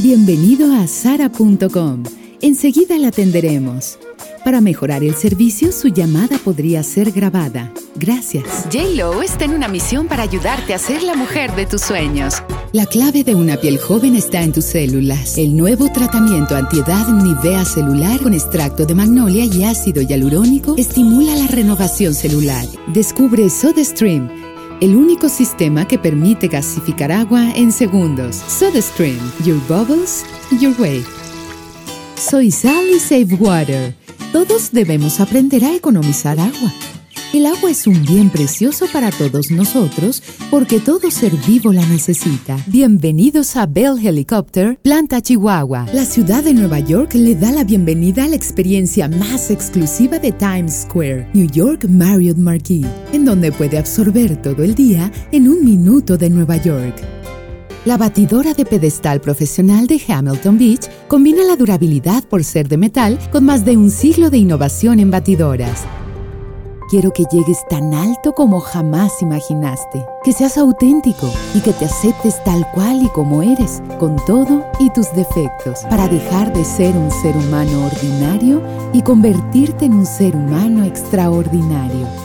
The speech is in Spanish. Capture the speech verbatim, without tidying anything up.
Bienvenido a Sara punto com. Enseguida la atenderemos. Para mejorar el servicio, su llamada podría ser grabada. Gracias. J Lo está en una misión para ayudarte a ser la mujer de tus sueños. La clave de una piel joven está en tus células. El nuevo tratamiento antiedad Nivea celular con extracto de magnolia y ácido hialurónico estimula la renovación celular. Descubre SodaStream, el único sistema que permite gasificar agua en segundos. SodaStream, your bubbles, your way. Soy Sally Save Water. Todos debemos aprender a economizar agua. El agua es un bien precioso para todos nosotros porque todo ser vivo la necesita. Bienvenidos a Bell Helicopter, Planta Chihuahua. La ciudad de Nueva York le da la bienvenida a la experiencia más exclusiva de Times Square, New York Marriott Marquis, en donde puede absorber todo el día en un minuto de Nueva York. La batidora de pedestal profesional de Hamilton Beach combina la durabilidad por ser de metal con más de un siglo de innovación en batidoras. Quiero que llegues tan alto como jamás imaginaste, que seas auténtico y que te aceptes tal cual y como eres, con todo y tus defectos, para dejar de ser un ser humano ordinario y convertirte en un ser humano extraordinario.